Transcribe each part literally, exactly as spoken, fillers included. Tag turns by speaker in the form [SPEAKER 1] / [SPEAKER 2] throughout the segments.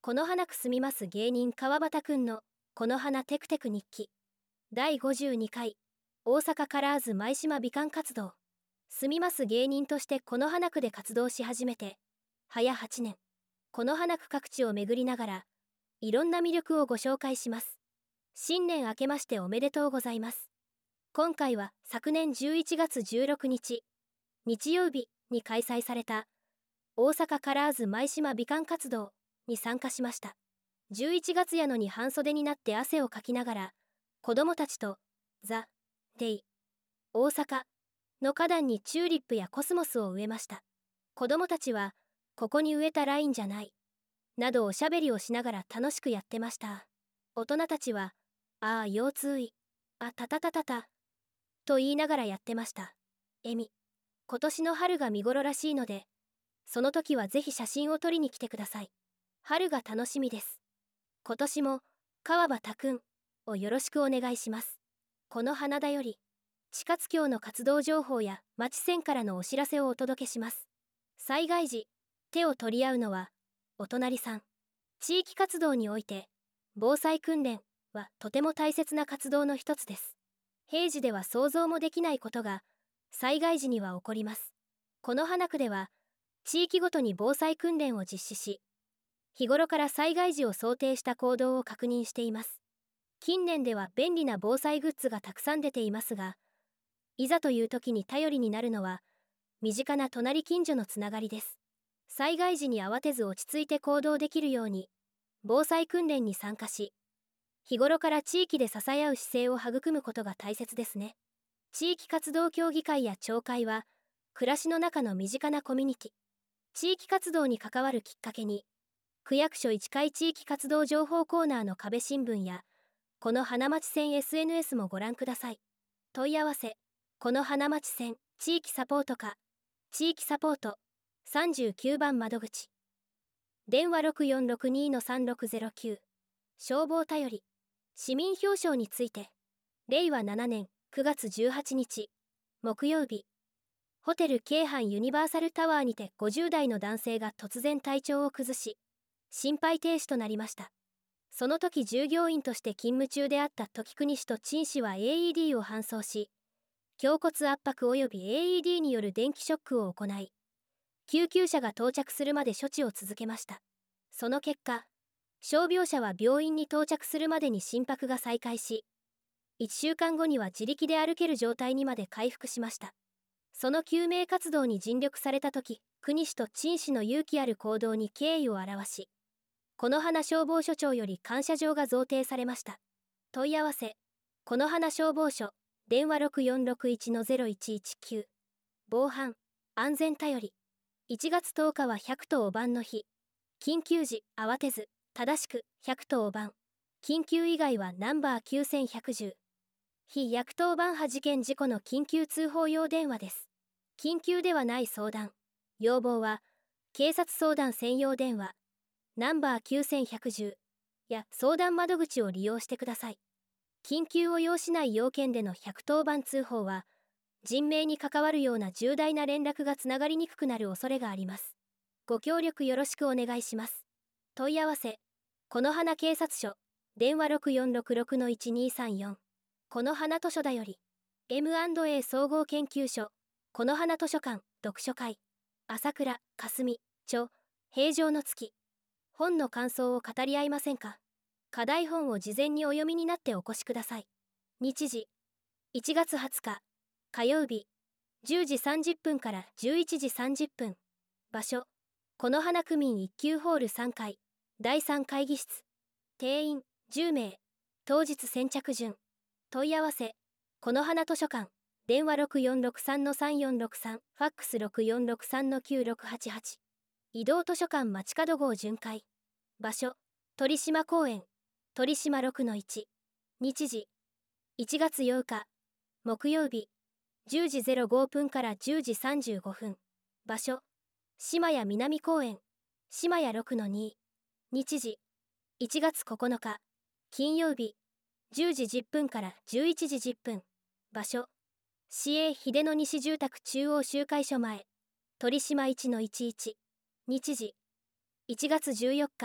[SPEAKER 1] この花く住みます芸人川端くんのこの花テクテク日記だいごじゅうにかい大阪カラーズ舞島美観活動。住みます芸人としてこの花区で活動し始めて早はちねん。この花区各地を巡りながらいろんな魅力をご紹介します。新年明けましておめでとうございます。今回は昨年じゅういちがつじゅうろくにち日曜日に開催された大阪カラーズ舞島美観活動に参加しました。じゅういちがつやのに半袖になって汗をかきながら子どもたちとザ・デイ大阪の花壇にチューリップやコスモスを植えました。子どもたちはここに植えたラインじゃないなどおしゃべりをしながら楽しくやってました。大人たちはああ腰痛いあたたたたたと言いながらやってました。えみ今年の春が見頃らしいのでその時はぜひ写真を撮りに来てください。春が楽しみです。今年も川端くんをよろしくお願いします。この花田より地下津峡の活動情報や町線からのお知らせをお届けします。災害時手を取り合うのはお隣さん。地域活動において防災訓練はとても大切な活動の一つです。平時では想像もできないことが災害時には起こります。この花区では地域ごとに防災訓練を実施し、日頃から災害時を想定した行動を確認しています。近年では便利な防災グッズがたくさん出ていますが、いざという時に頼りになるのは身近な隣近所のつながりです。災害時に慌てず落ち着いて行動できるように防災訓練に参加し、日頃から地域で支え合う姿勢を育むことが大切ですね。地域活動協議会や町会は暮らしの中の身近なコミュニティ、地域活動に関わるきっかけに区役所いちかい地域活動情報コーナーの壁新聞やこの花町線 エスエヌエス もご覧ください。問い合わせこの花町線地域サポート課地域サポートさんじゅうきゅうばん窓口電話 ろくよんろくにのさんろくゼロきゅう消防頼り市民表彰についてれいわななねんくがつじゅうはちにち木曜日ホテル京阪ユニバーサルタワーにてごじゅうだいの男性が突然体調を崩し心肺停止となりました。その時従業員として勤務中であった時国氏と陳氏は エーイーディー を搬送し胸骨圧迫及び エーイーディー による電気ショックを行い救急車が到着するまで処置を続けました。その結果傷病者は病院に到着するまでに心拍が再開しいっしゅうかんごには自力で歩ける状態にまで回復しました。その救命活動に尽力された時国氏と陳氏の勇気ある行動に敬意を表しこの花消防署長より感謝状が贈呈されました。問い合わせこの花消防署電話 ろくよんろくいちのゼロいちいちきゅう防犯安全頼りいちがつとおかはひゃくとおばんの日。緊急時慌てず正しくひゃくとおばん緊急以外はナンバーきゅうせんひゃくじゅう非ひゃくとおばん波事件事故の緊急通報用電話です。緊急ではない相談要望は警察相談専用電話ナンバーきゅうせんひゃくじゅうや相談窓口を利用してください。緊急を要しない要件でのひゃくとおばん通報は人命に関わるような重大な連絡がつながりにくくなる恐れがあります。ご協力よろしくお願いします。問い合わせこの花警察署電話 ろくよんろくろくのいちにさんよんこの花図書だより エムアンドエー 総合研究所この花図書館読書会朝倉霞著平常の月本の感想を語り合いませんか。課題本を事前にお読みになってお越しください。日時いちがつはつか火曜日じゅうじさんじゅっぷんからじゅういちじさんじゅっぷん場所この花区民いっきゅうホールさんかいだいさん会議室定員じゅうめい当日先着順問い合わせこの花図書館電話 ろくよんろくさんのさんよんろくさんファックス ろくよんろくさんのきゅうろくはちはち移動図書館街角号巡回場所鳥島公園鳥島 ろくのいち 日時いちがつようか木曜日じゅうじぜろごふんからじゅうじさんじゅうごふん場所島屋南公園島屋 ろくのに 日時いちがつここのか金曜日じゅうじじゅっぷんからじゅういちじじゅっぷん場所市営秀野西住宅中央集会所前鳥島 いちのいちいち 日時いちがつじゅうよっか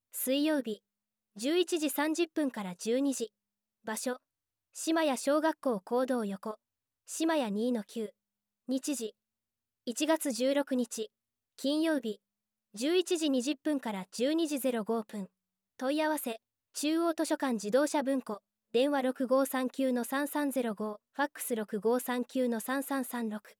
[SPEAKER 1] 水曜日じゅういちじさんじゅっぷんからじゅうにじ。場所島谷小学校講堂横島谷 にのきゅう。日時いちがつじゅうろくにち金曜日じゅういちじにじゅっぷんからじゅうにじぜろごふん。問い合わせ中央図書館自動車文庫電話ろくごーさんきゅうのさんさんぜろごファックスろくごーさんきゅうのさんさんさんろく。